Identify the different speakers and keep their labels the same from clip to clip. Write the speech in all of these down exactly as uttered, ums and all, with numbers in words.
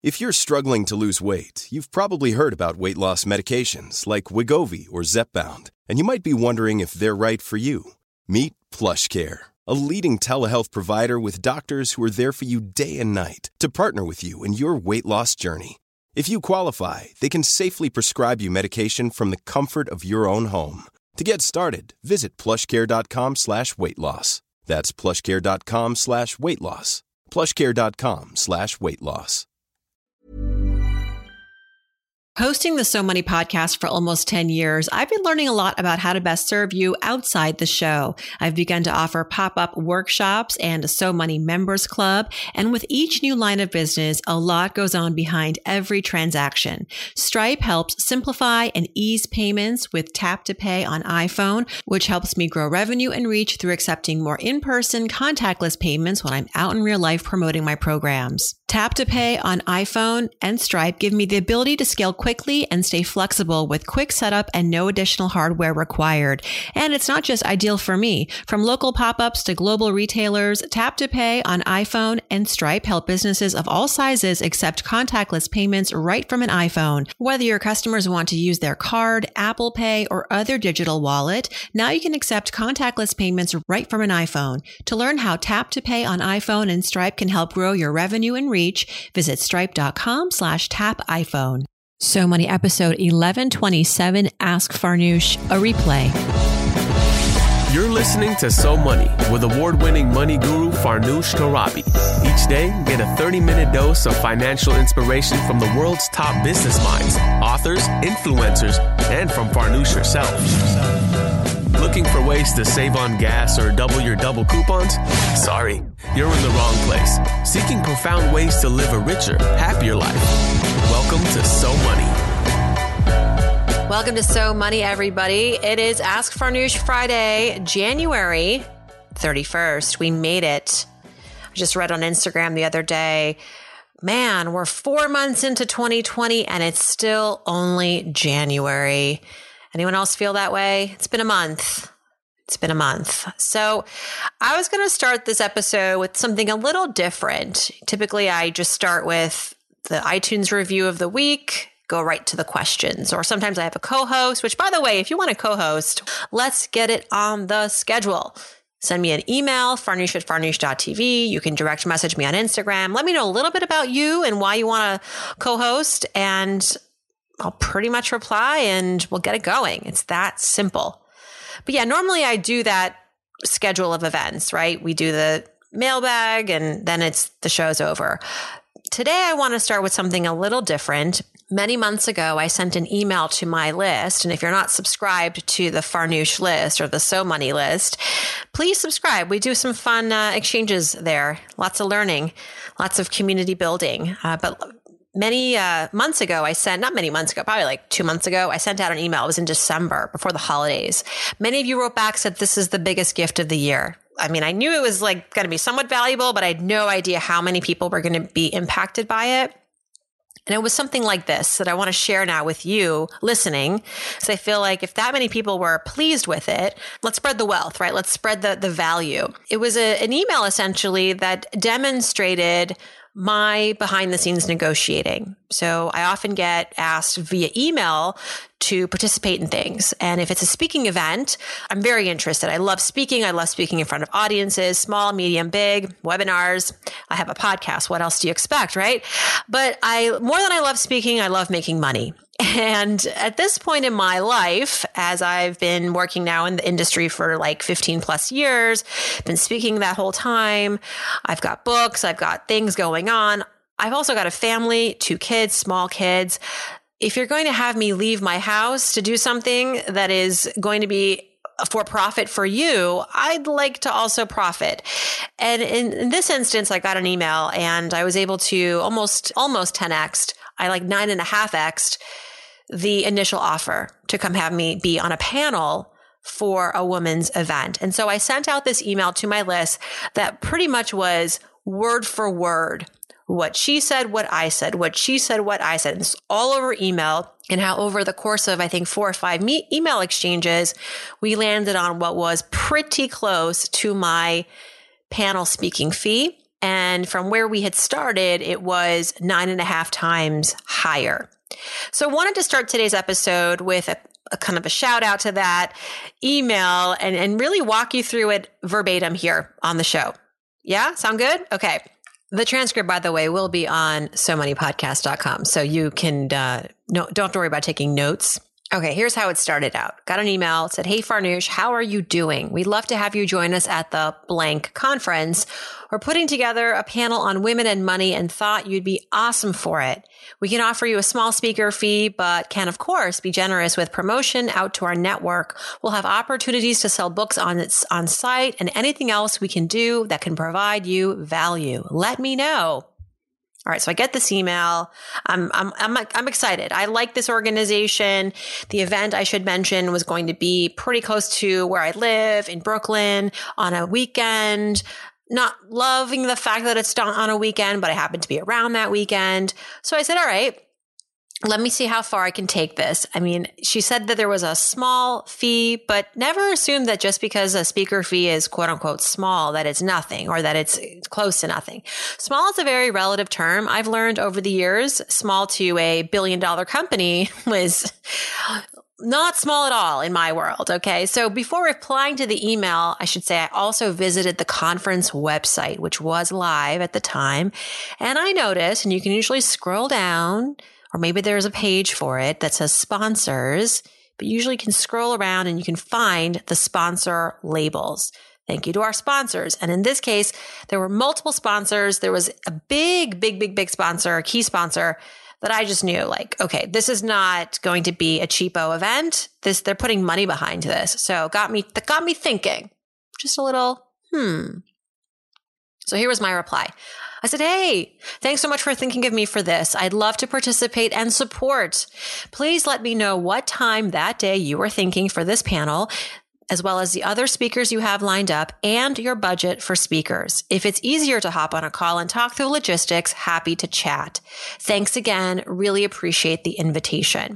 Speaker 1: If you're struggling to lose weight, you've probably heard about weight loss medications like Wegovy or Zepbound, and you might be wondering if they're right for you. Meet PlushCare, a leading telehealth provider with doctors who are there for you day and night to partner with you in your weight loss journey. If you qualify, they can safely prescribe you medication from the comfort of your own home. To get started, visit plushcare.com slash weight loss. That's plushcare.com slash weight loss. plushcare.com slash weight loss.
Speaker 2: Hosting the So Money podcast for almost ten years, I've been learning a lot about how to best serve you outside the show. I've begun to offer pop-up workshops and a So Money members club. And with each new line of business, a lot goes on behind every transaction. Stripe helps simplify and ease payments with Tap to Pay on iPhone, which helps me grow revenue and reach through accepting more in-person contactless payments when I'm out in real life promoting my programs. Tap to Pay on iPhone and Stripe give me the ability to scale quickly and stay flexible with quick setup and no additional hardware required. And it's not just ideal for me. From local pop-ups to global retailers, Tap to Pay on iPhone and Stripe help businesses of all sizes accept contactless payments right from an iPhone. Whether your customers want to use their card, Apple Pay, or other digital wallet, now you can accept contactless payments right from an iPhone. To learn how Tap to Pay on iPhone and Stripe can help grow your revenue and reach, visit stripe.com slash tap iPhone. So Money episode eleven twenty-seven, Ask Farnoosh, a replay.
Speaker 3: You're listening to So Money with award-winning money guru Farnoosh Torabi. Each day, get a thirty-minute dose of financial inspiration from the world's top business minds, authors, influencers, and from Farnoosh herself. Looking for ways to save on gas or double your double coupons? Sorry, you're in the wrong place. Seeking profound ways to live a richer, happier life. Welcome to So Money.
Speaker 2: Welcome to So Money, everybody. It is Ask Farnoosh Friday, January thirty-first. We made it. I just read on Instagram the other day, man, we're four months into twenty twenty and it's still only January. Anyone else feel that way? It's been a month. It's been a month. So I was going to start this episode with something a little different. Typically, I just start with the iTunes review of the week, go right to the questions. Or sometimes I have a co-host, which, by the way, if you want a co-host, let's get it on the schedule. Send me an email, farnoosh at farnoosh dot t v. You can direct message me on Instagram. Let me know a little bit about you and why you want to co-host, and I'll pretty much reply and we'll get it going. It's that simple. But yeah, normally I do that schedule of events, right? We do the mailbag and then it's the show's over. Today, I want to start with something a little different. Many months ago, I sent an email to my list. And if you're not subscribed to the Farnoosh list or the So Money list, please subscribe. We do some fun uh, exchanges there. Lots of learning, lots of community building. Uh, but Many uh, months ago, I sent, not many months ago, probably like two months ago, I sent out an email. It was in December before the holidays. Many of you wrote back, said this is the biggest gift of the year. I mean, I knew it was like going to be somewhat valuable, but I had no idea how many people were going to be impacted by it. And it was something like this that I want to share now with you listening. So I feel like if that many people were pleased with it, let's spread the wealth, right? Let's spread the, the value. It was a, an email essentially that demonstrated my behind the scenes negotiating. So I often get asked via email to participate in things. And if it's a speaking event, I'm very interested. I love speaking. I love speaking in front of audiences, small, medium, big, webinars. I have a podcast. What else do you expect, right? But I, more than I love speaking, I love making money. And at this point in my life, as I've been working now in the industry for like fifteen plus years, been speaking that whole time, I've got books, I've got things going on. I've also got a family, two kids, small kids. If you're going to have me leave my house to do something that is going to be for profit for you, I'd like to also profit. And in, in this instance, I got an email and I was able to almost, almost ten X'd. I like nine and a half X'd the initial offer to come have me be on a panel for a women's event. And so I sent out this email to my list that pretty much was word for word. What she said, what I said, what she said, what I said. It's all over email. And how over the course of, I think, four or five me- email exchanges, we landed on what was pretty close to my panel speaking fee. And from where we had started, it was nine and a half times higher. So I wanted to start today's episode with a, a kind of a shout out to that email and, and really walk you through it verbatim here on the show. Yeah, sound good? Okay. The transcript, by the way, will be on so many podcast dot com. So you can, uh, no, don't worry about taking notes. Okay, here's how it started out. Got an email, said, "Hey Farnoosh, how are you doing? We'd love to have you join us at the blank conference. We're putting together a panel on women and money and thought you'd be awesome for it. We can offer you a small speaker fee, but can, of course, be generous with promotion out to our network. We'll have opportunities to sell books on its on site and anything else we can do that can provide you value. Let me know." All right. So I get this email. I'm, I'm, I'm, I'm excited. I like this organization. The event, I should mention, was going to be pretty close to where I live in Brooklyn on a weekend. Not loving the fact that it's done on a weekend, but I happened to be around that weekend. So I said, all right, let me see how far I can take this. I mean, she said that there was a small fee, but never assume that just because a speaker fee is quote unquote small, that it's nothing or that it's close to nothing. Small is a very relative term. I've learned over the years, small to a billion dollar company was not small at all in my world. Okay. So before replying to the email, I should say I also visited the conference website, which was live at the time. And I noticed, and you can usually scroll down, or maybe there's a page for it that says sponsors, but usually you can scroll around and you can find the sponsor labels. Thank you to our sponsors. And in this case, there were multiple sponsors. There was a big, big, big, big sponsor, a key sponsor that I just knew, like, okay, this is not going to be a cheapo event. This, they're putting money behind this. So got me, that got me thinking just a little, hmm. So here was my reply. I said, "Hey, thanks so much for thinking of me for this. I'd love to participate and support. Please let me know what time that day you were thinking for this panel, as well as the other speakers you have lined up and your budget for speakers. If it's easier to hop on a call and talk through logistics, happy to chat. Thanks again. Really appreciate the invitation."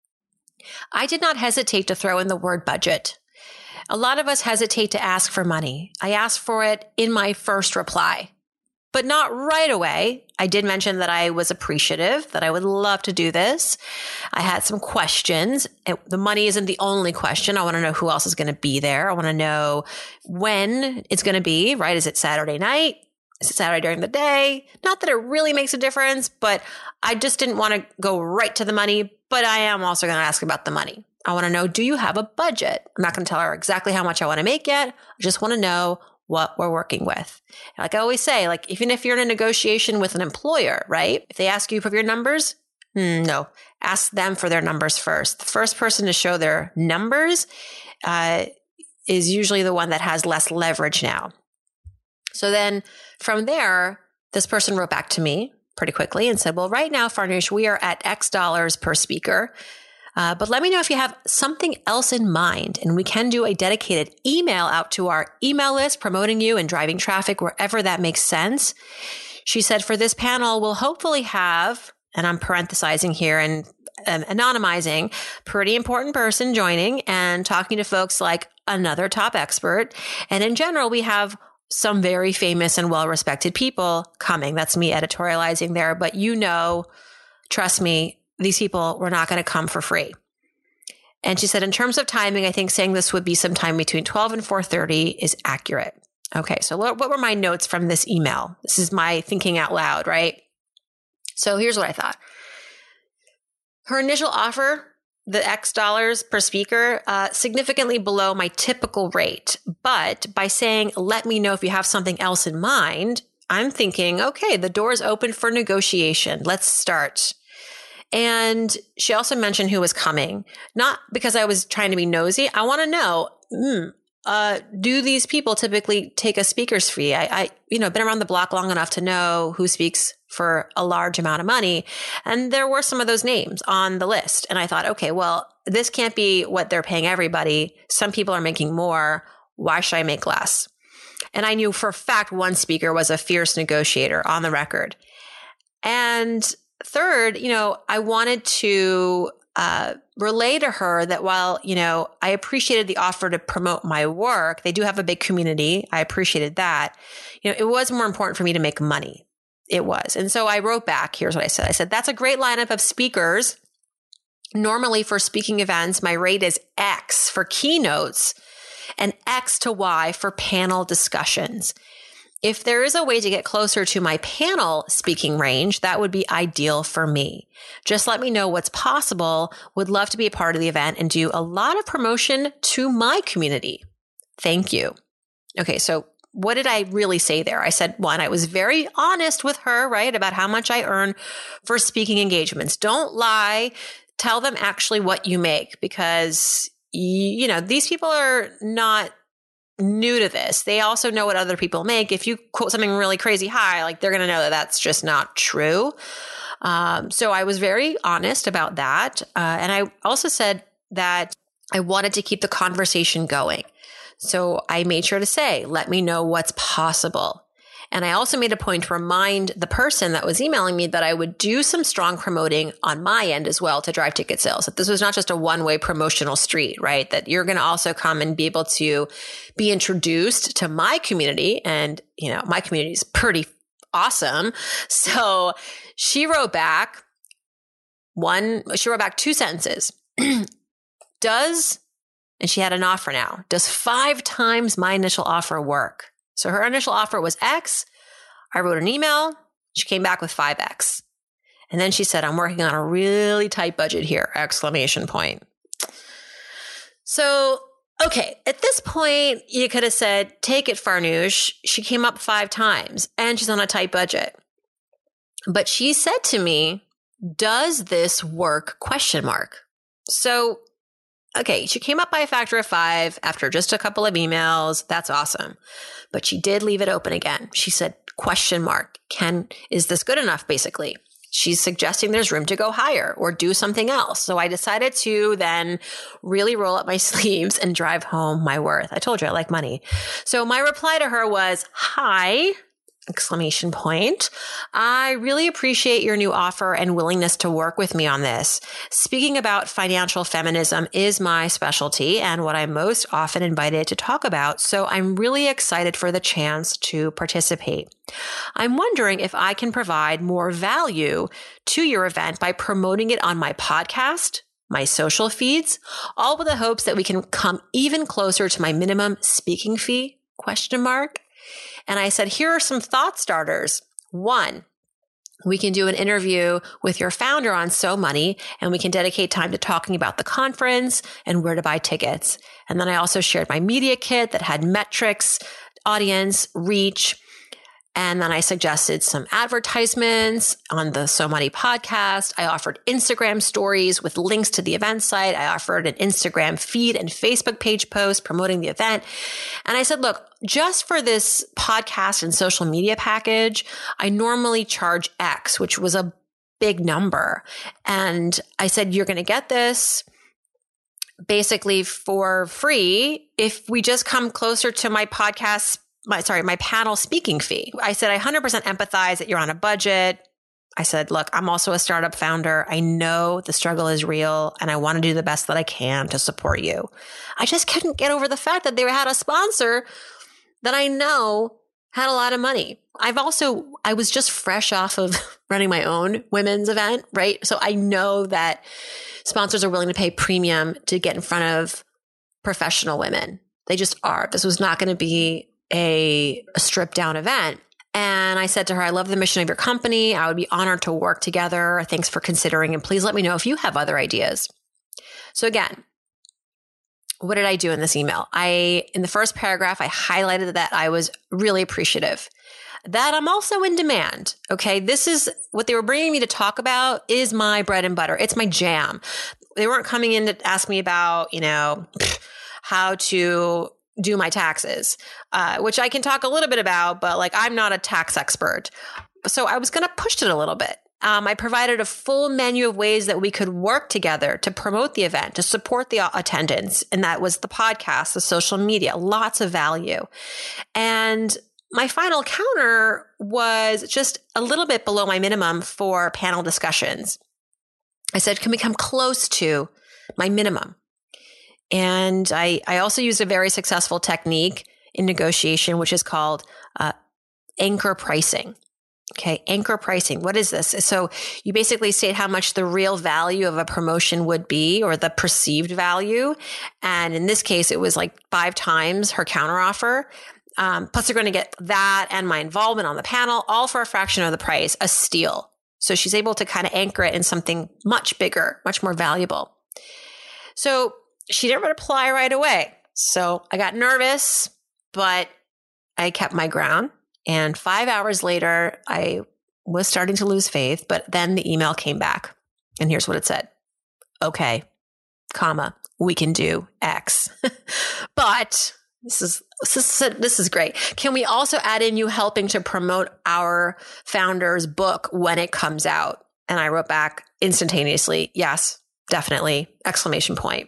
Speaker 2: I did not hesitate to throw in the word budget. A lot of us hesitate to ask for money. I asked for it in my first reply, but not right away. I did mention that I was appreciative, that I would love to do this. I had some questions. It, the money isn't the only question. I want to know who else is going to be there. I want to know when it's going to be, right? Is it Saturday night? Is it Saturday during the day? Not that it really makes a difference, but I just didn't want to go right to the money, but I am also going to ask about the money. I want to know, do you have a budget? I'm not going to tell her exactly how much I want to make yet. I just want to know what we're working with. Like I always say, like, even if you're in a negotiation with an employer, right? If they ask you for your numbers, hmm, no, ask them for their numbers first. The first person to show their numbers uh, is usually the one that has less leverage now. So then from there, this person wrote back to me pretty quickly and said, "Well, right now, Farnoosh, we are at X dollars per speaker. Uh, but let me know if you have something else in mind, and we can do a dedicated email out to our email list promoting you and driving traffic wherever that makes sense." She said, "For this panel, we'll hopefully have," and I'm parenthesizing here and um, anonymizing, "pretty important person joining and talking to folks like another top expert. And in general, we have some very famous and well-respected people coming." That's me editorializing there, but you know, trust me, these people were not going to come for free. And she said, "In terms of timing, I think saying this would be sometime between twelve and four thirty is accurate." Okay. So what were my notes from this email? This is my thinking out loud, right? So here's what I thought. Her initial offer, the X dollars per speaker, uh, significantly below my typical rate. But by saying, "Let me know if you have something else in mind," I'm thinking, okay, the door is open for negotiation. Let's start. And she also mentioned who was coming, not because I was trying to be nosy. I want to know, mm, uh, do these people typically take a speaker's fee? I, I, you know, been around the block long enough to know who speaks for a large amount of money. And there were some of those names on the list. And I thought, okay, well, this can't be what they're paying everybody. Some people are making more. Why should I make less? And I knew for a fact one speaker was a fierce negotiator on the record. And third, you know, I wanted to uh, relay to her that while, you know, I appreciated the offer to promote my work, they do have a big community. I appreciated that. You know, it was more important for me to make money. It was. And so I wrote back, here's what I said. I said, that's a great lineup of speakers. Normally for speaking events, my rate is X for keynotes and X to Y for panel discussions. If there is a way to get closer to my panel speaking range, that would be ideal for me. Just let me know what's possible. Would love to be a part of the event and do a lot of promotion to my community. Thank you. Okay, so what did I really say there? I said, one, I was very honest with her, right, about how much I earn for speaking engagements. Don't lie. Tell them actually what you make, because, you know, these people are not new to this. They also know what other people make. If you quote something really crazy high, like they're going to know that that's just not true. Um, so I was very honest about that. Uh, and I also said that I wanted to keep the conversation going. So I made sure to say, let me know what's possible. And I also made a point to remind the person that was emailing me that I would do some strong promoting on my end as well to drive ticket sales. That this was not just a one-way promotional street, right? That you're going to also come and be able to be introduced to my community. And, you know, my community is pretty awesome. So she wrote back one, she wrote back two sentences. Does, and she had an offer now, does five times my initial offer work? So her initial offer was X. I wrote an email. She came back with five X. And then she said, I'm working on a really tight budget here, exclamation point. So, okay, at this point, you could have said, take it, Farnoosh. She came up five times and she's on a tight budget. But she said to me, does this work? Question mark. So, okay, she came up by a factor of five after just a couple of emails. That's awesome. But she did leave it open again. She said, question mark, can, is this good enough, basically? She's suggesting there's room to go higher or do something else. So I decided to then really roll up my sleeves and drive home my worth. I told you I like money. So my reply to her was, hi, exclamation point. I really appreciate your new offer and willingness to work with me on this. Speaking about financial feminism is my specialty and what I'm most often invited to talk about. So I'm really excited for the chance to participate. I'm wondering if I can provide more value to your event by promoting it on my podcast, my social feeds, all with the hopes that we can come even closer to my minimum speaking fee, question mark. And I said, here are some thought starters. One, we can do an interview with your founder on So Money, and we can dedicate time to talking about the conference and where to buy tickets. And then I also shared my media kit that had metrics, audience, reach. And then I suggested some advertisements on the So Money podcast. I offered Instagram stories with links to the event site. I offered an Instagram feed and Facebook page post promoting the event. And I said, look, just for this podcast and social media package, I normally charge X, which was a big number. And I said, you're going to get this basically for free if we just come closer to my podcast My, sorry, my panel speaking fee. I said, I one hundred percent empathize that you're on a budget. I said, look, I'm also a startup founder. I know the struggle is real and I want to do the best that I can to support you. I just couldn't get over the fact that they had a sponsor that I know had a lot of money. I've also, I was just fresh off of running my own women's event, right? So I know that sponsors are willing to pay premium to get in front of professional women. They just are. This was not going to be a, a stripped down event. And I said to her, I love the mission of your company. I would be honored to work together. Thanks for considering. And please let me know if you have other ideas. So again, what did I do in this email? I, in the first paragraph, I highlighted that I was really appreciative, that I'm also in demand. Okay. This is what they were bringing me to talk about is my bread and butter. It's my jam. They weren't coming in to ask me about, you know, how to do my taxes, uh, which I can talk a little bit about, but like, I'm not a tax expert. So I was going to push it a little bit. Um, I provided a full menu of ways that we could work together to promote the event, to support the attendance. And that was the podcast, the social media, lots of value. And my final counter was just a little bit below my minimum for panel discussions. I said, can we come close to my minimum? And I, I also used a very successful technique in negotiation, which is called uh, anchor pricing. Okay, anchor pricing. What is this? So you basically state how much the real value of a promotion would be, or the perceived value. And in this case, it was like five times her counteroffer. Um, plus, they're going to get that and my involvement on the panel, all for a fraction of the price, a steal. So she's able to kind of anchor it in something much bigger, much more valuable. So she didn't reply right away. So I got nervous, but I kept my ground. And five hours later, I was starting to lose faith, but then the email came back. And here's what it said. Okay, comma, we can do X. But this is, this is this is great. Can we also add in you helping to promote our founder's book when it comes out? And I wrote back instantaneously, yes, definitely, exclamation point.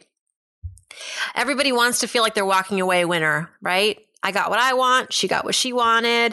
Speaker 2: Everybody wants to feel like they're walking away a winner, right? I got what I want. She got what she wanted,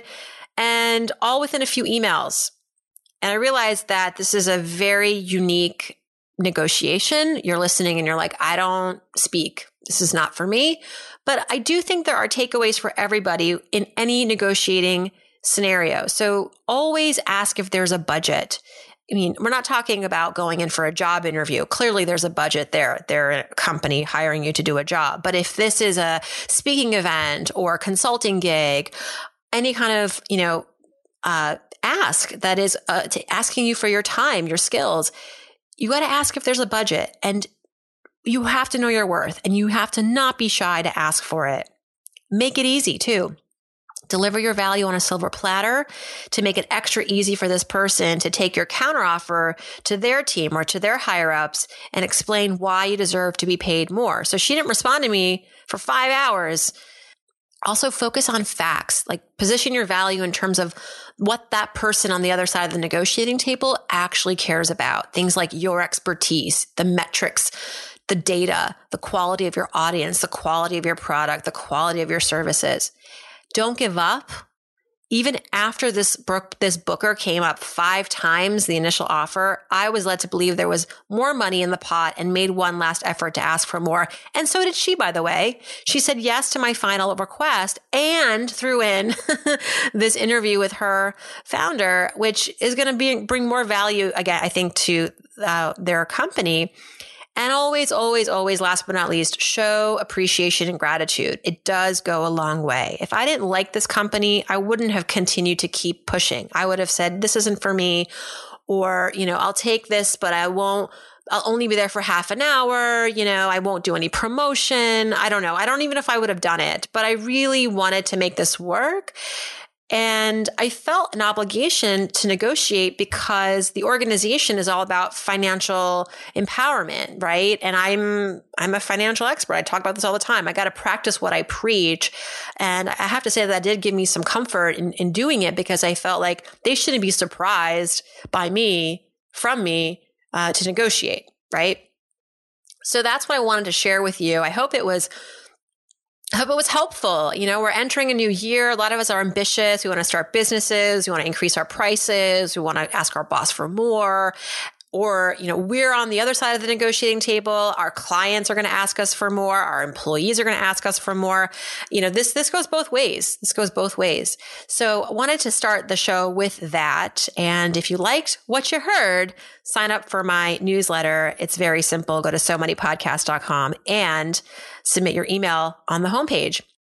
Speaker 2: and all within a few emails. And I realized that this is a very unique negotiation. You're listening and you're like, I don't speak. This is not for me. But I do think there are takeaways for everybody in any negotiating scenario. So always ask if there's a budget. I mean, we're not talking about going in for a job interview. Clearly, there's a budget there. They're a company hiring you to do a job. But if this is a speaking event or a consulting gig, any kind of, you know, uh, ask that is uh, to asking you for your time, your skills, you got to ask if there's a budget. And you have to know your worth, and you have to not be shy to ask for it. Make it easy, too. Deliver your value on a silver platter to make it extra easy for this person to take your counteroffer to their team or to their higher ups and explain why you deserve to be paid more. So she didn't respond to me for five hours. Also focus on facts, like position your value in terms of what that person on the other side of the negotiating table actually cares about. Things like your expertise, the metrics, the data, the quality of your audience, the quality of your product, the quality of your services. Don't give up. Even after this book, this booker came up five times the initial offer, I was led to believe there was more money in the pot and made one last effort to ask for more. And so did she, by the way. She said yes to my final request and threw in this interview with her founder, which is going to be bring more value, again, I think, to uh, their company. And always, always, always, last but not least, show appreciation and gratitude. It does go a long way. If I didn't like this company, I wouldn't have continued to keep pushing. I would have said, this isn't for me, or, you know, I'll take this, but I won't, I'll only be there for half an hour. You know, I won't do any promotion. I don't know. I don't even know if I would have done it, but I really wanted to make this work. And I felt an obligation to negotiate because the organization is all about financial empowerment, right? And I'm I'm a financial expert. I talk about this all the time. I got to practice what I preach. And I have to say that, that did give me some comfort in, in doing it, because I felt like they shouldn't be surprised by me, from me, uh, to negotiate, right? So that's what I wanted to share with you. I hope it was I hope it was helpful. You know, we're entering a new year. A lot of us are ambitious. We want to start businesses. We want to increase our prices. We want to ask our boss for more. Or, you know, we're on the other side of the negotiating table. Our clients are going to ask us for more. Our employees are going to ask us for more. You know, this, this goes both ways. This goes both ways. So I wanted to start the show with that. And if you liked what you heard, sign up for my newsletter. It's very simple. Go to so money podcast dot com and submit your email on the homepage.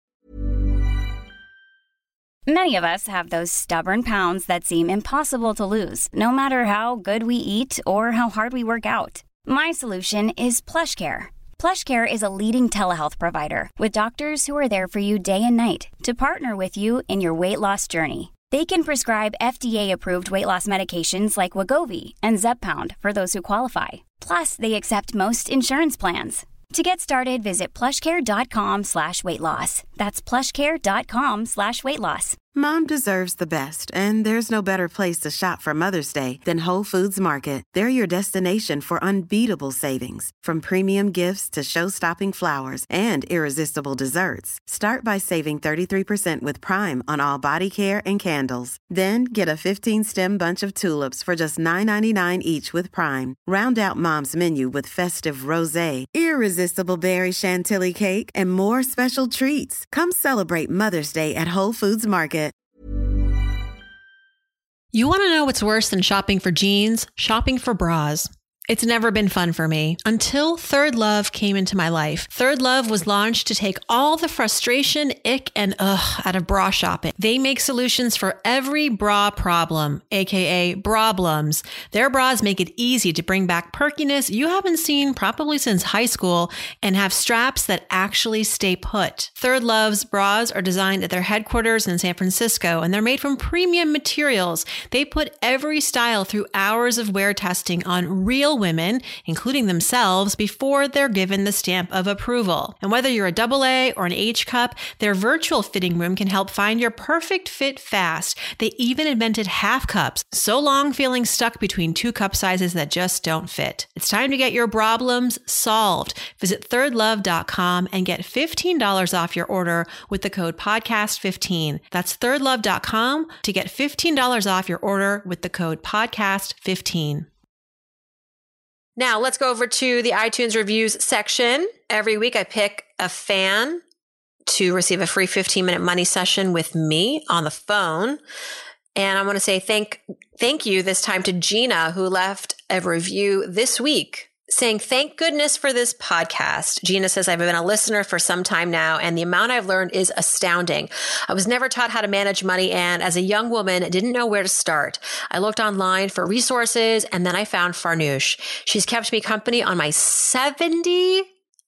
Speaker 4: Many of us have those stubborn pounds that seem impossible to lose, no matter how good we eat or how hard we work out. My solution is PlushCare. PlushCare is a leading telehealth provider with doctors who are there for you day and night to partner with you in your weight loss journey. They can prescribe F D A-approved weight loss medications like Wegovy and Zepbound for those who qualify. Plus, they accept most insurance plans. To get started, visit plushcare.com slash weight loss. That's plushcare.com slash weight loss.
Speaker 5: Mom deserves the best, and there's no better place to shop for Mother's Day than Whole Foods Market. They're your destination for unbeatable savings, from premium gifts to show-stopping flowers and irresistible desserts. Start by saving thirty-three percent with Prime on all body care and candles. Then get a fifteen-stem bunch of tulips for just nine ninety-nine each with Prime. Round out Mom's menu with festive rosé, irresistible berry chantilly cake, and more special treats. Come celebrate Mother's Day at Whole Foods Market.
Speaker 2: You want to know what's worse than shopping for jeans? Shopping for bras. It's never been fun for me until Third Love came into my life. Third Love was launched to take all the frustration, ick, and ugh out of bra shopping. They make solutions for every bra problem, aka brablums. Their bras make it easy to bring back perkiness you haven't seen probably since high school and have straps that actually stay put. Third Love's bras are designed at their headquarters in San Francisco, and they're made from premium materials. They put every style through hours of wear testing on real women, including themselves, before they're given the stamp of approval. And whether you're a double A or an H cup, their virtual fitting room can help find your perfect fit fast. They even invented half cups, so long feeling stuck between two cup sizes that just don't fit. It's time to get your problems solved. Visit third love dot com and get fifteen dollars off your order with the code podcast fifteen. That's third love dot com to get fifteen dollars off your order with the code podcast fifteen. Now let's go over to the iTunes reviews section. Every week I pick a fan to receive a free fifteen minute money session with me on the phone. And I want to say thank, thank you this time to Gina, who left a review this week saying, thank goodness for this podcast. Gina says, I've been a listener for some time now, and the amount I've learned is astounding. I was never taught how to manage money, and as a young woman, didn't know where to start. I looked online for resources, and then I found Farnoosh. She's kept me company on my seventy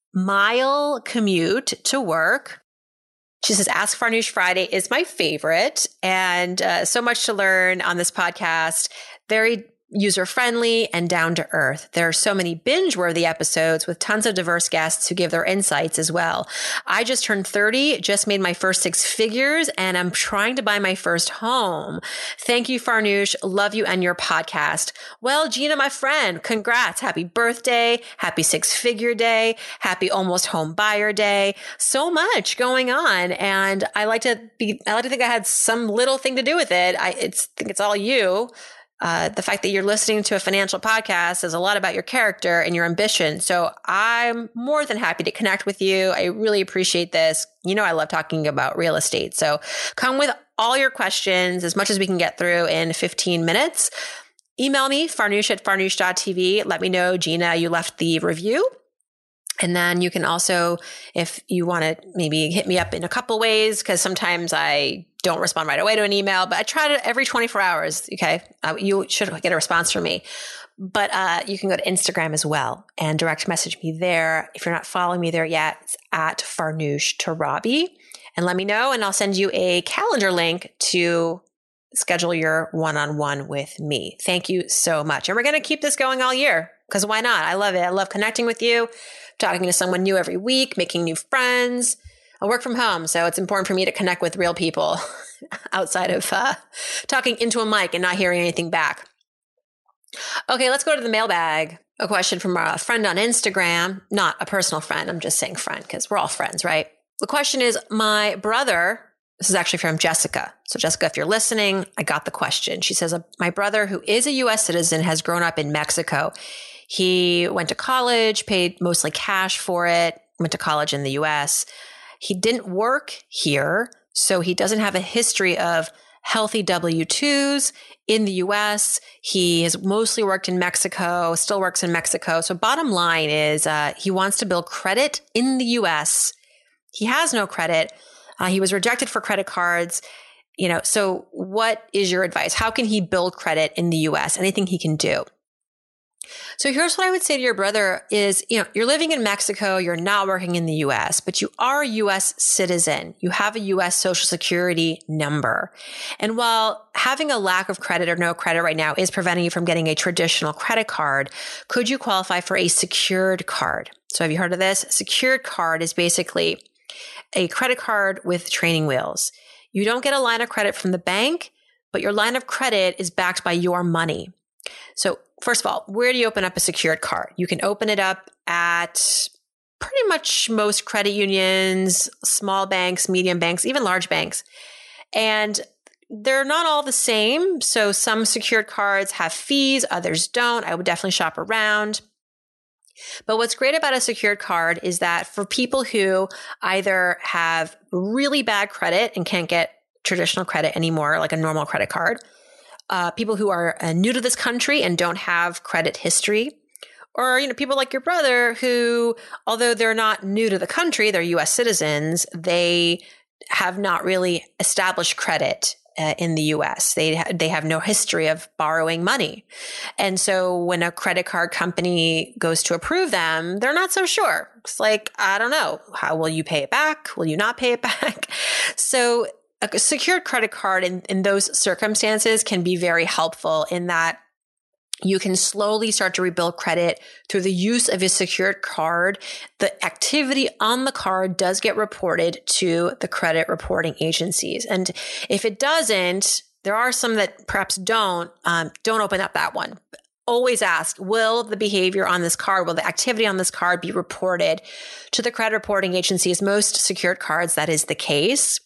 Speaker 2: mile commute to work. She says, Ask Farnoosh Friday is my favorite, and uh, so much to learn on this podcast. Very user-friendly and down-to-earth. There are so many binge-worthy episodes with tons of diverse guests who give their insights as well. I just turned thirty, just made my first six figures, and I'm trying to buy my first home. Thank you, Farnoosh. Love you and your podcast. Well, Gina, my friend, congrats. Happy birthday. Happy six-figure day. Happy almost home buyer day. So much going on. And I like to be, I like to think I had some little thing to do with it. I it's, think it's all you. Uh, the fact that you're listening to a financial podcast says a lot about your character and your ambition. So I'm more than happy to connect with you. I really appreciate this. You know, I love talking about real estate. So come with all your questions, as much as we can get through in fifteen minutes. Email me, farnoosh at farnoosh dot t v. Let me know, Gina, you left the review. And then you can also, if you want to maybe hit me up in a couple ways, because sometimes I don't respond right away to an email, but I try to every twenty-four hours. Okay. Uh, you should get a response from me, but uh, you can go to Instagram as well and direct message me there. If you're not following me there yet, it's at Farnoosh Torabi, and let me know, and I'll send you a calendar link to schedule your one-on-one with me. Thank you so much. And we're going to keep this going all year, because why not? I love it. I love connecting with you, talking to someone new every week, making new friends. I work from home, so it's important for me to connect with real people outside of uh, talking into a mic and not hearing anything back. Okay, let's go to the mailbag. A question from a friend on Instagram, not a personal friend. I'm just saying friend because we're all friends, right? The question is, my brother, this is actually from Jessica. So Jessica, if you're listening, I got the question. She says, my brother, who is a U S citizen, has grown up in Mexico. He went to college, paid mostly cash for it, went to college in the U S. He didn't work here, so he doesn't have a history of healthy W two's in the U S. He has mostly worked in Mexico, still works in Mexico. So bottom line is uh, he wants to build credit in the U S. He has no credit. Uh, he was rejected for credit cards. You know, so what is your advice? How can he build credit in the U S? Anything he can do? So here's what I would say to your brother is, you know, you're living in Mexico, you're not working in the U S, but you are a U S citizen. You have a U S Social Security number. And while having a lack of credit or no credit right now is preventing you from getting a traditional credit card, could you qualify for a secured card? So have you heard of this? A secured card is basically a credit card with training wheels. You don't get a line of credit from the bank, but your line of credit is backed by your money. So first of all, where do you open up a secured card? You can open it up at pretty much most credit unions, small banks, medium banks, even large banks. And they're not all the same. So some secured cards have fees, others don't. I would definitely shop around. But what's great about a secured card is that for people who either have really bad credit and can't get traditional credit anymore, like a normal credit card, uh, people who are uh, new to this country and don't have credit history, or, you know, people like your brother who, although they're not new to the country, they're U S citizens, they have not really established credit uh, in the U S. They ha- they have no history of borrowing money. And so when a credit card company goes to approve them, they're not so sure. It's like, I don't know, how will you pay it back? Will you not pay it back? So a secured credit card in, in those circumstances can be very helpful in that you can slowly start to rebuild credit through the use of a secured card. The activity on the card does get reported to the credit reporting agencies. And if it doesn't, there are some that perhaps don't, um, don't open up that one. Always ask, will the behavior on this card, will the activity on this card be reported to the credit reporting agencies? Most secured cards, that is the case.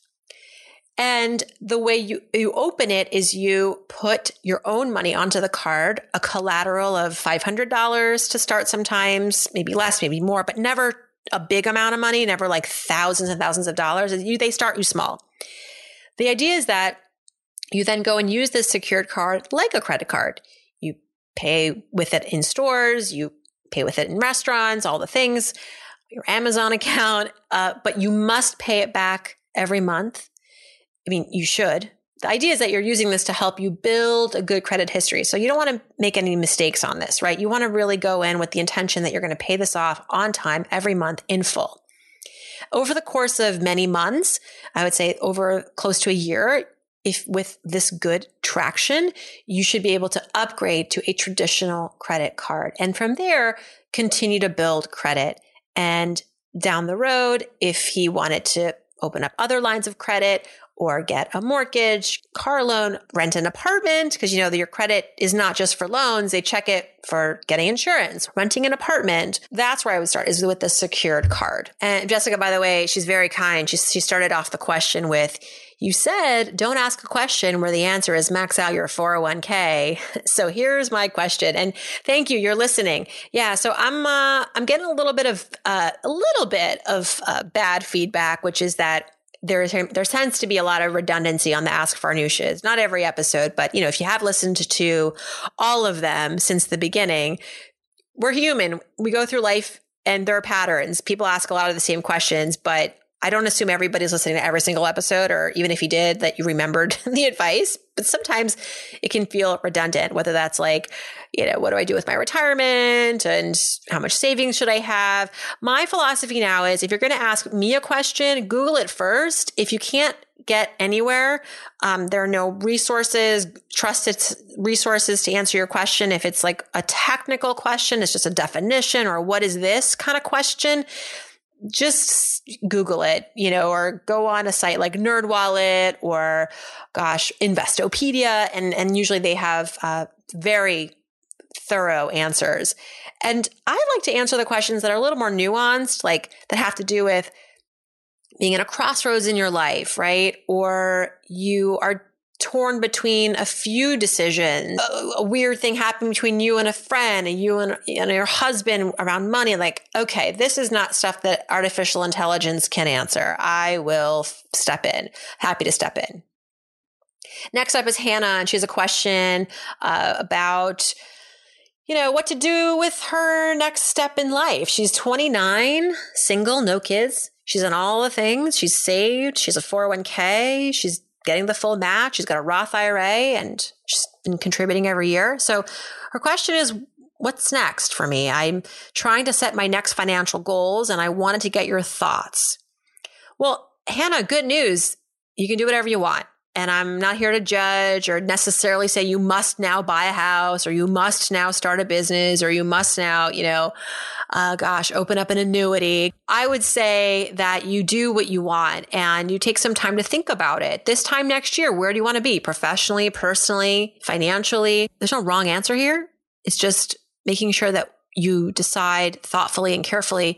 Speaker 2: And the way you, you open it is you put your own money onto the card, a collateral of five hundred dollars to start sometimes, maybe less, maybe more, but never a big amount of money, never like thousands and thousands of dollars. You, they start you small. The idea is that you then go and use this secured card like a credit card. You pay with it in stores, you pay with it in restaurants, all the things, your Amazon account, uh, but you must pay it back every month. I mean, you should. The idea is that you're using this to help you build a good credit history. So you don't want to make any mistakes on this, right? You want to really go in with the intention that you're going to pay this off on time every month in full. Over the course of many months, I would say over close to a year, if with this good traction, you should be able to upgrade to a traditional credit card. And from there, continue to build credit. And down the road, if he wanted to open up other lines of credit or get a mortgage, car loan, rent an apartment, because you know that your credit is not just for loans. They check it for getting insurance, renting an apartment. That's where I would start, is with the secured card. And Jessica, by the way, she's very kind. She, she started off the question with, you said, don't ask a question where the answer is max out your four oh one k. So here's my question. And thank you. You're listening. Yeah. So I'm, uh, I'm getting a little bit of, uh, a little bit of uh, bad feedback, which is that There, there tends to be a lot of redundancy on the Ask Farnooshas. Not every episode, but you know, if you have listened to all of them since the beginning, we're human. We go through life and there are patterns. People ask a lot of the same questions, but I don't assume everybody's listening to every single episode, or even if you did, that you remembered the advice. But sometimes it can feel redundant, whether that's like, you know, what do I do with my retirement and how much savings should I have? My philosophy now is if you're going to ask me a question, Google it first. If you can't get anywhere, um, there are no resources, trusted resources to answer your question. If it's like a technical question, it's just a definition or what is this kind of question, just Google it, you know, or go on a site like NerdWallet or gosh, Investopedia. And, and usually they have uh, very thorough answers. And I like to answer the questions that are a little more nuanced, like that have to do with being in a crossroads in your life, right? Or you are torn between a few decisions. A, a weird thing happened between you and a friend and you and, and your husband around money. Like, okay, this is not stuff that artificial intelligence can answer. I will step in. Happy to step in. Next up is Hannah, and she has a question uh, about, you know, what to do with her next step in life. She's twenty-nine, single, no kids. She's on all the things. She's saved. She's a four oh one k. She's getting the full match. She's got a Roth I R A and she's been contributing every year. So her question is, what's next for me? I'm trying to set my next financial goals and I wanted to get your thoughts. Well, Hannah, good news. You can do whatever you want. And I'm not here to judge or necessarily say you must now buy a house or you must now start a business or you must now, you know, uh, gosh, open up an annuity. I would say that you do what you want and you take some time to think about it. This time next year, where do you want to be? Professionally, personally, financially? There's no wrong answer here. It's just making sure that you decide thoughtfully and carefully.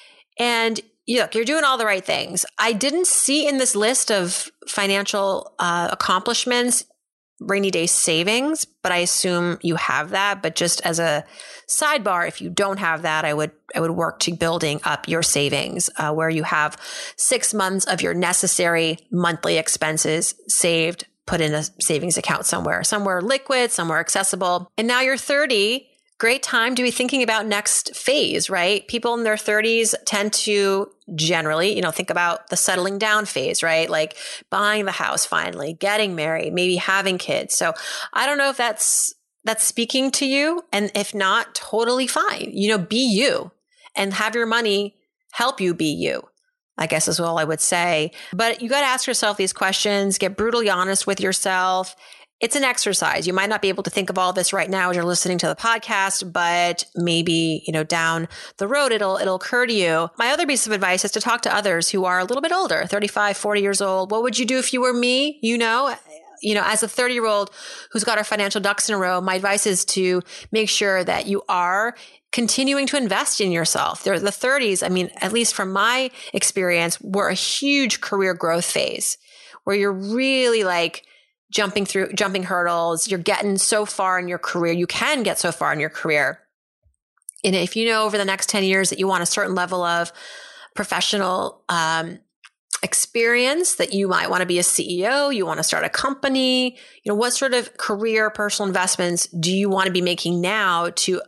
Speaker 2: And look, you're doing all the right things. I didn't see in this list of financial uh, accomplishments rainy day savings, but I assume you have that. But just as a sidebar, if you don't have that, I would I would work to building up your savings uh, where you have six months of your necessary monthly expenses saved, put in a savings account somewhere, somewhere liquid, somewhere accessible. And now you're thirty. Great time to be thinking about next phase, right? People in their thirties tend to generally, you know, think about the settling down phase, right? Like buying the house finally, getting married, maybe having kids. So I don't know if that's, that's speaking to you. And if not, totally fine. You know, be you and have your money help you be you, I guess is all I would say. But you got to ask yourself these questions, get brutally honest with yourself. It's an exercise. You might not be able to think of all this right now as you're listening to the podcast, but maybe, you know, down the road, it'll, it'll occur to you. My other piece of advice is to talk to others who are a little bit older, thirty-five, forty years old. What would you do if you were me? You know, you know, as a thirty year old who's got her financial ducks in a row, my advice is to make sure that you are continuing to invest in yourself. They're the thirties. I mean, at least from my experience, were a huge career growth phase where you're really like, jumping through, jumping hurdles. You're getting so far in your career. You can get so far in your career. And if you know over the next ten years that you want a certain level of professional um, experience, that you might want to be a C E O, you want to start a company, you know, what sort of career, personal investments do you want to be making now to,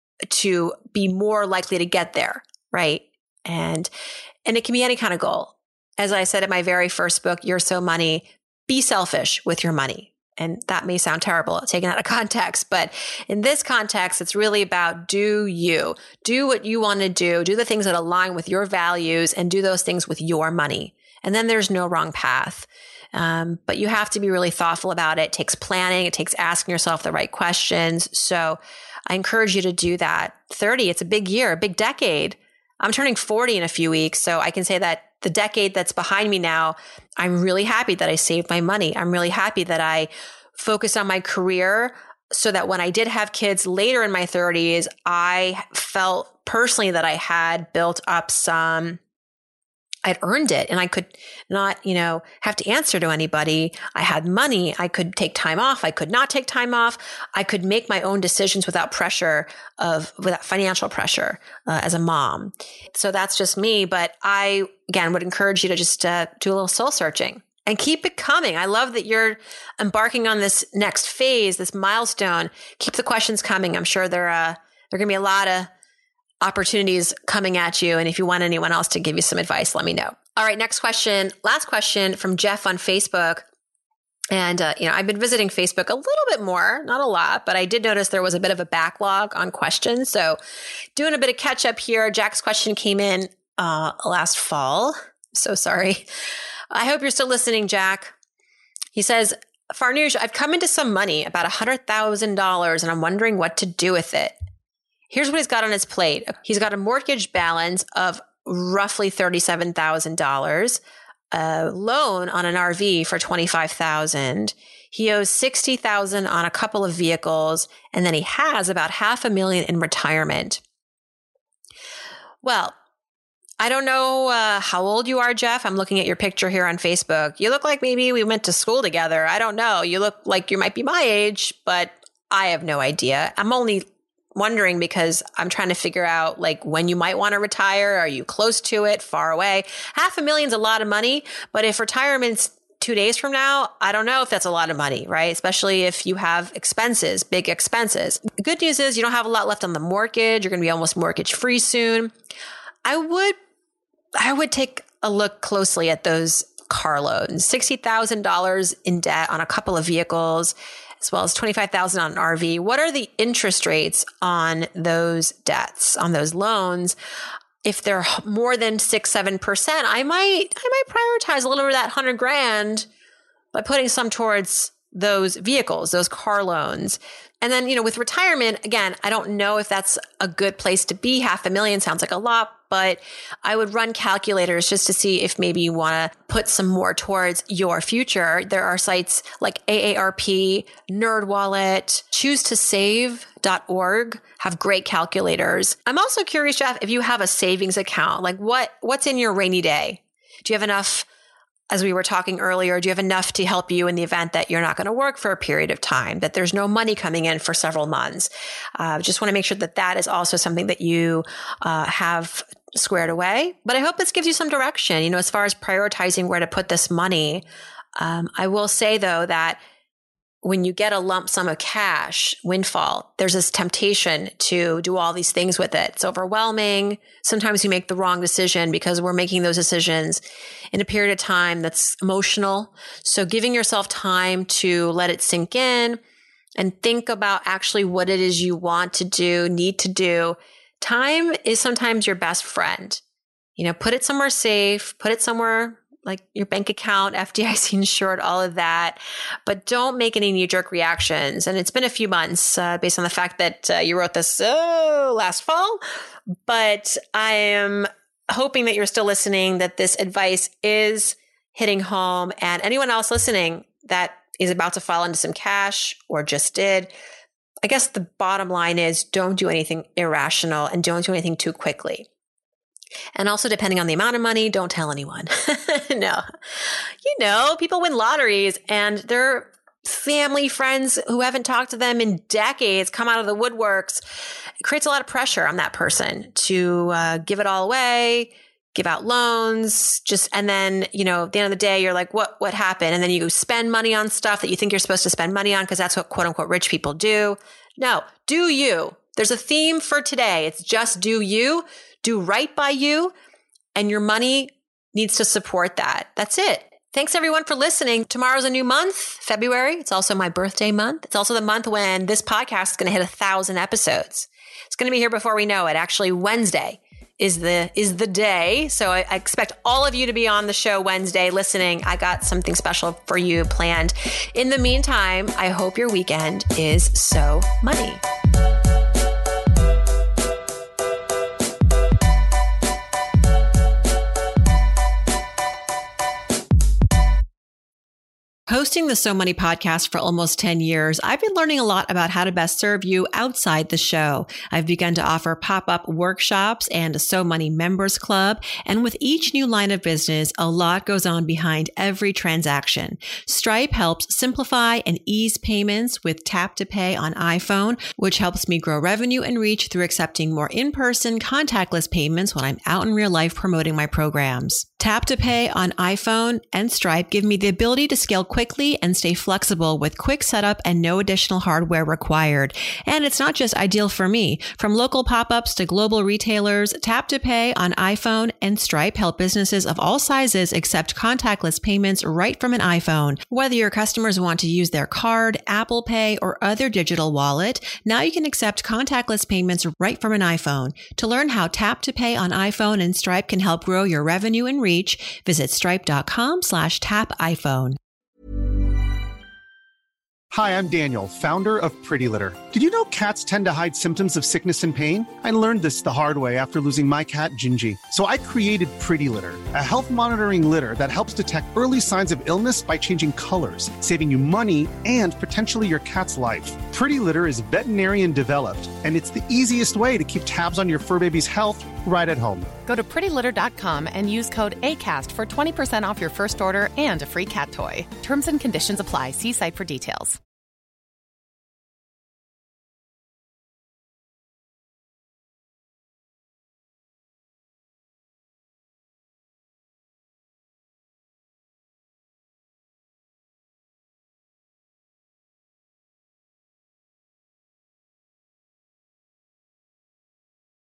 Speaker 2: to be more likely to get there? Right. And, and it can be any kind of goal. As I said in my very first book, You're So Money, be selfish with your money. And that may sound terrible taken out of context, but in this context, it's really about do you, do what you want to do, do the things that align with your values and do those things with your money. And then there's no wrong path. Um, but you have to be really thoughtful about it. It takes planning. It takes asking yourself the right questions. So I encourage you to do that. thirty, it's a big year, a big decade. I'm turning forty in a few weeks. So I can say that the decade that's behind me now, I'm really happy that I saved my money. I'm really happy that I focused on my career so that when I did have kids later in my thirties, I felt personally that I had built up some, I'd earned it and I could not, you know, have to answer to anybody. I had money. I could take time off. I could not take time off. I could make my own decisions without pressure of, without financial pressure uh, as a mom. So that's just me. But I, again, would encourage you to just uh, do a little soul searching and keep it coming. I love that you're embarking on this next phase, this milestone. Keep the questions coming. I'm sure there, uh, there are going to be a lot of opportunities coming at you. And if you want anyone else to give you some advice, let me know. All right. Next question. Last question from Jeff on Facebook. And, uh, you know, I've been visiting Facebook a little bit more, not a lot, but I did notice there was a bit of a backlog on questions. So doing a bit of catch up here. Jack's question came in uh, last fall. So sorry. I hope you're still listening, Jack. He says, Farnoosh, I've come into some money, about one hundred thousand dollars, and I'm wondering what to do with it. Here's what he's got on his plate. He's got a mortgage balance of roughly thirty-seven thousand dollars, a loan on an R V for twenty-five thousand dollars. He owes sixty thousand dollars on a couple of vehicles, and then he has about half a million in retirement. Well, I don't know uh, how old you are, Jeff. I'm looking at your picture here on Facebook. You look like maybe we went to school together. I don't know. You look like you might be my age, but I have no idea. I'm only wondering because I'm trying to figure out like when you might want to retire. Are you close to it, far away? Half a million's a lot of money, but if retirement's two days from now, I don't know if that's a lot of money, right? Especially if you have expenses, big expenses. The good news is you don't have a lot left on the mortgage. You're going to be almost mortgage free soon. I would, I would take a look closely at those car loans, sixty thousand dollars in debt on a couple of vehicles, as well as twenty-five thousand dollars on an R V. What are the interest rates on those debts, on those loans? If they're more than six, seven percent, I might, I might prioritize a little bit of that hundred grand by putting some towards those vehicles, those car loans. And then, you know, with retirement, again, I don't know if that's a good place to be. Half a million sounds like a lot, but I would run calculators just to see if maybe you want to put some more towards your future. There are sites like A A R P, NerdWallet, choose to save dot org have great calculators. I'm also curious, Jeff, if you have a savings account, like what what's in your rainy day? Do you have enough? As we were talking earlier, do you have enough to help you in the event that you're not going to work for a period of time, that there's no money coming in for several months? Uh, just want to make sure that that is also something that you uh, have squared away. But I hope this gives you some direction, you know, as far as prioritizing where to put this money. Um, I will say, though, that when you get a lump sum of cash, windfall, there's this temptation to do all these things with it. It's overwhelming. Sometimes you make the wrong decision because we're making those decisions in a period of time that's emotional. So giving yourself time to let it sink in and think about actually what it is you want to do, need to do. Time is sometimes your best friend. You know, put it somewhere safe, put it somewhere like your bank account, F D I C insured, all of that. But don't make any knee-jerk reactions. And it's been a few months uh, based on the fact that uh, you wrote this oh, last fall. But I am hoping that you're still listening, that this advice is hitting home. And anyone else listening that is about to fall into some cash or just did, I guess the bottom line is don't do anything irrational and don't do anything too quickly. And also, depending on the amount of money, don't tell anyone. No. You know, people win lotteries and their family, friends who haven't talked to them in decades come out of the woodworks. It creates a lot of pressure on that person to uh, give it all away, give out loans, just, and then, you know, at the end of the day, you're like, what, what happened? And then you go spend money on stuff that you think you're supposed to spend money on because that's what quote unquote rich people do. No, do you. There's a theme for today. It's just do you. Do right by you, and your money needs to support that. That's it. Thanks everyone for listening. Tomorrow's a new month, February. It's also my birthday month. It's also the month when this podcast is going to hit a thousand episodes. It's going to be here before we know it. Actually, Wednesday is the is the day. So I, I expect all of you to be on the show Wednesday listening. I got something special for you planned. In the meantime, I hope your weekend is so money. Hosting the So Money podcast for almost ten years, I've been learning a lot about how to best serve you outside the show. I've begun to offer pop-up workshops and a So Money members club. And with each new line of business, a lot goes on behind every transaction. Stripe helps simplify and ease payments with Tap to Pay on iPhone, which helps me grow revenue and reach through accepting more in-person contactless payments when I'm out in real life promoting my programs. Tap to Pay on iPhone and Stripe give me the ability to scale quickly and stay flexible with quick setup and no additional hardware required. And it's not just ideal for me. From local pop-ups to global retailers, Tap to Pay on iPhone and Stripe help businesses of all sizes accept contactless payments right from an iPhone. Whether your customers want to use their card, Apple Pay, or other digital wallet, now you can accept contactless payments right from an iPhone. To learn how Tap to Pay on iPhone and Stripe can help grow your revenue and reach, visit stripe.com slash tap iPhone.
Speaker 6: Hi, I'm Daniel, founder of Pretty Litter. Did you know cats tend to hide symptoms of sickness and pain? I learned this the hard way after losing my cat, Gingy. So I created Pretty Litter, a health monitoring litter that helps detect early signs of illness by changing colors, saving you money and potentially your cat's life. Pretty Litter is veterinarian developed, and it's the easiest way to keep tabs on your fur baby's health right at home.
Speaker 7: Go to pretty litter dot com and use code ACAST for twenty percent off your first order and a free cat toy. Terms and conditions apply. See site for details.